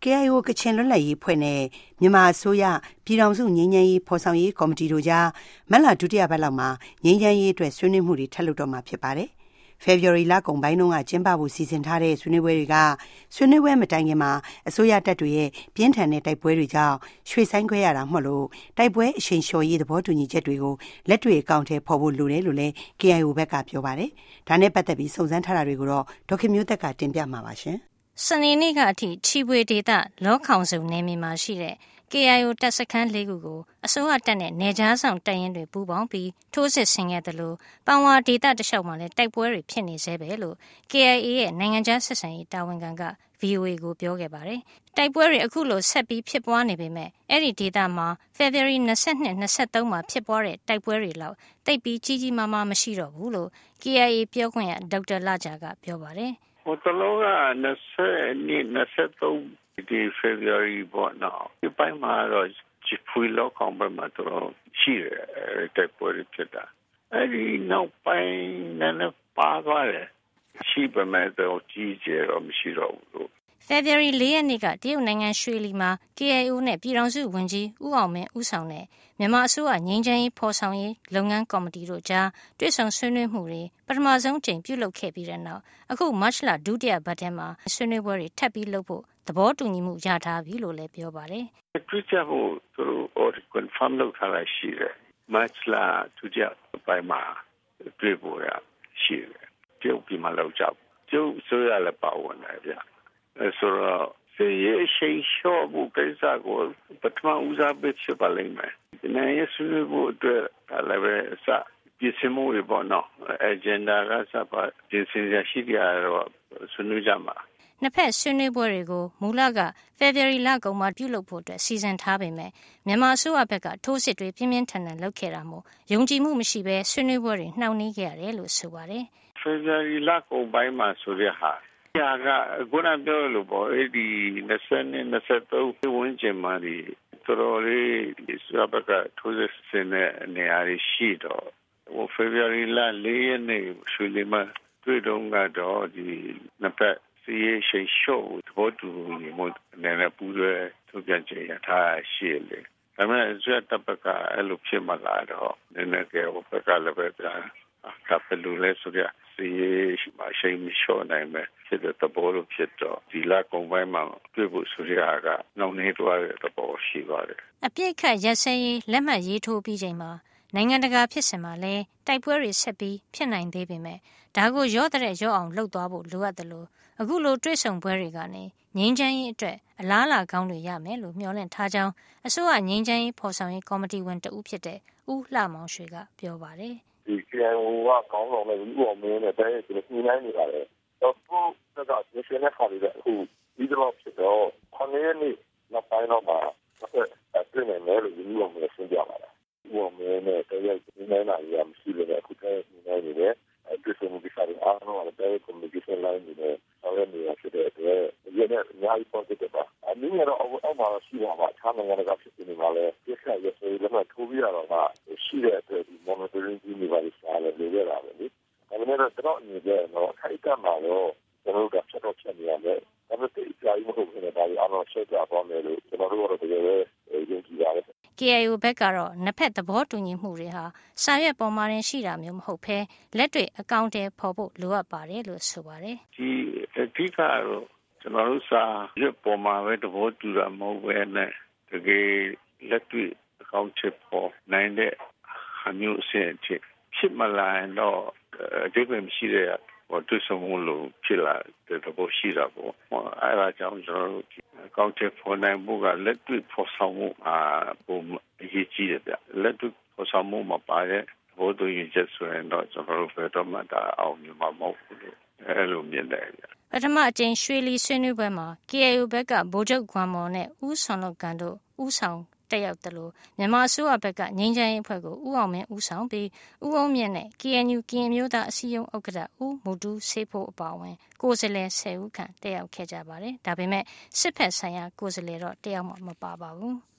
KIO ကချင်လွတ်လပ်ရေးဖွဲ့နဲ့မြန်မာအစိုးရပြည်ထောင်စုငြိမ်းချမ်းရေးဖော်ဆောင်ရေးကော်မတီတို့ကြားမတ်လဒုတိယပတ်လောက်မှာငြိမ်းချမ်းရေးအတွက်ဆွေးနွေးမှုတွေထပ်လုပ်တော့မှာဖြစ်ပါတယ်။ ဖေဖော်ဝါရီလကုန်ပိုင်းတုန်းကကျင်းပဖို့စီစဉ်ထားတဲ့ဆွေးနွေးပွဲတွေကဆွေးနွေးပွဲမတိုင်ခင်မှာအစိုးရတပ်တွေရဲ့ပြင်းထန်တဲ့တိုက်ပွဲတွေကြောင့်ရွှေ့ဆိုင်းခွဲရတာမှလို့တိုက်ပွဲအရှိန်လျှော့ရေးသဘောတူညီချက်တွေကိုလက်တွေ့အကောင့်ထဲပေါ်ဖို့လိုတယ်လို့လည်း KIO ဘက်ကပြောပါတယ်။ဒါနဲ့ပတ်သက်ပြီးစုံစမ်းထားတာတွေကိုတော့ဒေါခင်မျိုးသက်ကတင်ပြမှာပါရှင်။စနေနေ့ကအထိချီပွေဒေသလောခေါင်စုံနယ်မြေမှာရှိတဲ့ KIO တပ်စခန်း၄ခုကိုအစိုးရတပ်နဲ့နယ်ခြားဆောင်တပ်ရင်းတွေပူးပေါင်းပြီးထိုးစစ်ဆင်ခဲ့တယ်လို့ပန်ဝါဒေသတလျှောက်မှာလည်းတိုက်ပွဲတွေဖြစ်နေသေးပဲလို့ KIA ရဲ့နိုင်ငံခြားဆက်ဆံရေးတာဝန်ခံက VOA ကိုပြောခဲ့ပါတယ်။တိုက်ပွဲတွေအခုလိုဆက်ပြီးဖြစ်ပွားနေပေမဲ့အဲ့ဒီဒေသမှာ February 22-23 မှာဖြစ်ပွားတဲ့တိုက်ပွဲတွေလောက်တိတ်ပြီးကြီးကြီးမားမားမရှိတော့ဘူးလို့ KIA ပြောခွင့်ရဒေါက်တာလဂျာကပြောပါတယ်။ဟိုတလုံးက22-23ဒီ February ပေါ့နော်ဒီပိုင်းမှာတော့ချီဖွေလောက်ကောင်ပဲမှာတော့ရှိတယ်တိုက်ပွဲတွေဖြစ်တာအဲ့ဒီနောက်ပိုင်းနဲ့ပါသွားတယ်ရှိပေမဲ့တော့ကြီးကျယ်တော့မရှိတော့ဘူးလို့ February 4 ရက်နေ့ကတရုတ်နိုင်ငံရွှေလီမှာ KIO နဲ့ပြည်ထောင်စုဝန်ကြီးဦးအောင်မင်းဦးဆောင်တဲ့မြန်မာအစိုးရငြိမ်းချမ်းရေးဖော်ဆောင်ရေးလုပ်ငန်းကော်မတီတို့ကြားတွေ့ဆုံဆွေးနွေးမှုတွေပထမဆုံးအကြိမ်ပြုလုပ်ခဲ့ပြီးတဲ့နောက်အခုမတ်လဒုတိယပတ်ထဲမှာဆွေးနွေးပွဲတွေထပ်ပြီးလုပ်ဖို့သဘောတူညီမှုရထားပြီလို့လည်းပြောပါတယ်။တွေ့ကြဖို့သူတို့ confirm လုပ်ထားတာရှိတယ်။မတ်လဒုတိယပတ်မှာတွေ့ဖို့ရရှိတယ်။ပြုတ်ပြီးမှလောက်ကြ။ကျုပ်ဆိုရလည်းပါဝင်တယ်ဗျ။ဆိုတော့စေရေးရှိရှော့ဖို့ကိစ္စကိုပထမဦးစားပေးဖြစ်ပါလိမ့်မယ်။နိုင်ရဆွေးနွေးဖို့အတွက်လည်းပဲအစပြင်ဆင်မှုတွေပေါ့နော်။ agenda ကစပါပြင်ဆင်ရရှိကြတော့ဆွေးနွေးကြမှာနှစ်ဖက်ဆွေးနွေးပွဲတွေကိုမူလက February လကုန်မှာပြုလုပ်ဖို့အတွက်စီစဉ်ထားပေမဲ့မြန်မာအစိုးရဘက်ကထိုးစစ်တွေပြင်းပြင်းထန်ထန်လုပ်ခဲ့တာမို့ယုံကြည်မှုမရှိဘဲဆွေးနွေးပွဲတွေနှောင့်နှေးခဲ့ရတယ်လို့ဆိုပါတယ်။ February လကုန်ပိုင်းမှာဆိုရဟာကခုနပြောလို့ပေါ့အဲ့ဒီ20-23ဝန်းကျင်မှာဒီတော်တော်လေးဆိုဘကထိုးစစ်ဆင်တဲ့နေရာရှိတော့February လ4ရက်နေ့ရွှေလီမှာတွေ့တော့ကတော့ဒီနှစ်ဖက်စီးရှိရှုပ်သဘောတူညီမှုနဲ့ပူးရဲထုတ်ပြန်ကြေညာထားရှိလေဒါပေမဲ့ဇက်တပ်ကအဲ့လိုဖြစ်မှလာတော့နည်းနည်းကဘက်ကလည်းပဲကပ်လူလဲဆိုရစီးရှိရှုပ်နိုင်မယ်ဖြစ်တဲ့သဘောလိုဖြစ်တော့ဒီလကုန်ပိုင်းမှာတွေ့ဖို့ဆိုရကနောက်နေတော့တဲ့သဘောရှိပါတယ်အပြစ်ခတ်ရက်စဲရေးလက်မှတ်ရေးထိုးပြီးချိန်မှာနိုင်ငံတကာဖြစ်စဉ်မှာလည်းတိုက်ပွဲတွေဆက်ပြီးဖြစ်နိုင်သေးပေမဲ့ဒါကိုရော့တဲ့ရော့အောင်လှုပ်သွားဖို့လိုအပ်တယ်လို့အခုလိုတွေ့ဆုံပွဲတွေကနေငြိမ်းချမ်းရေးအတွက်အလားအလာကောင်းတွေရမယ်လို့မျှော်လင့်ထားကြောင်းအစိုးရငြိမ်းချမ်းရေးဖော်ဆောင်ရေးကော်မတီဝင်တဦးဖြစ်တဲ့ဦးလှမောင်ရွှေကပြောပါတယ်ဒီ KIO ကကောင်းဆောင်တဲ့ဦးအောင်မင်းနဲ့တိုင်းပြည်ကိုညှိနှိုင်းနေပါတယ်တော့ဘုရားကရှင်နဲ့ခါရတဲ့အခုဒီတော့ဖြစ်တော့9ရက်နေ့နောက်ပိုင်းတော့မှာတွေ့နိုင်တယ်လို့ဦးအောင်မင်းရှင်းပြပါတယ်ဦးအောင်မင်းနဲ့တိုင်းပြည်ညှိနှိုင်းတာရမရှိလို့အခုတည်းညှိနှိုင်းနေတယ်ဒီစမှုဒီစားအားလုံးကတိုင်း communication line နဲ့ဆောက်ရနေရဖြစ်တဲ့အတွက်ဒီနေ့အများကြီး positive ပါအနည်းငယ်တော့အောက်မှာရှိပါမှာခြားနိုင်ငံကဖြစ်နေမှာလဲပြစ်ခတ်ရစေလည်းမထိုးပြရတော့မှရှိတဲ့အတွက်ဒီ monitoring ကြီးနေပါလိမ့်စားလည်းလိုရတာပဲလေဒါပေမဲ့တော့အနေနဲ့တော့ခိုက်တမှာတော့ကျွန်တော်တို့ကချက်တော့ချက်နေရတယ်ဒါပေမဲ့ဒီအရေးမဟုတ်ဘူးနဲ့ဒါအားလုံးဆက်ကြပါမယ်လို့ကျွန်တော်တို့ကတော့တကယ်ပဲယုံကြည်ပါတယ် KIO ဘက်ကတော့နှစ်ဖက်သဘောတူညီမှုတွေဟာစာရွက်ပေါ်မှာတင်ရှိတာမျိုးမဟုတ်ဘဲလက်တွေ့အကောင့်ထဲပေါ်ဖို့လိုအပ်ပါတယ်လို့ဆိုပါတယ်ဒီအဓိကတော့ကျွန်တော်တို့စာရွက်ပေါ်မှာပဲသဘောတူတာမဟုတ်ဘဲနဲ့တကယ်လက်တွေ့အကောင့်ထဲပေါ်နိုင်တဲ့အမျိုးအစဉ်ဖြစ်မလာရင်တော့အဓိပ္ပာယ်မရှိတဲ့တွေ့ဆုံမှုလို့ဖြစ်လာတဲ့သဘောရှိတာပေါ့အဲဒါကြောင့်ကျွန်တော်တို့အကောင့်ထဲပေါ်နိုင်ဖို့ကလက်တွေ့ပေါ်ဆောင်မှုပုံအရေးကြီးတယ်ဗျလက်တွေ့ပေါ်ဆောင်မှုမှာပါတဲ့ဘောတူညီချက်ဆိုရင်တော့ကျွန်တော်တို့ဘယ်တော့မှအောင်မြင်မှာမဟုတ်ဘူးလို့အဲလိုမြင်တယ်ဗျပထမအကြိမ်ရွှေလီဆွေးနွေးပွဲမှာ KIO ဘက်ကဗိုလ်ချုပ်ဂွမ်မော်နဲ့ဦးစွန်လုတ်ကန်တို့ဦးဆောင်တက်ရောက်တယ်လို့မြန်မာအစိုးရဘက်ကငြိမ်းချမ်းရေးအဖွဲ့ကိုဦးအောင်မင်းဦးဆောင်ပြီးဦးအောင်မြင့်နဲ့ KNU ကရင်မျိုးသားအစည်းအရုံးဥက္ကဋ္ဌဦးမူတူးဆေးဖို့အပါအဝင်ကိုယ်စားလှယ်10ဦးခန့်တက်ရောက်ခဲ့ကြပါတယ်ဒါပေမဲ့စစ်ဖက်ဆိုင်ရာကိုယ်စားလှယ်တော့တက်ရောက်မှာမပါပါဘူး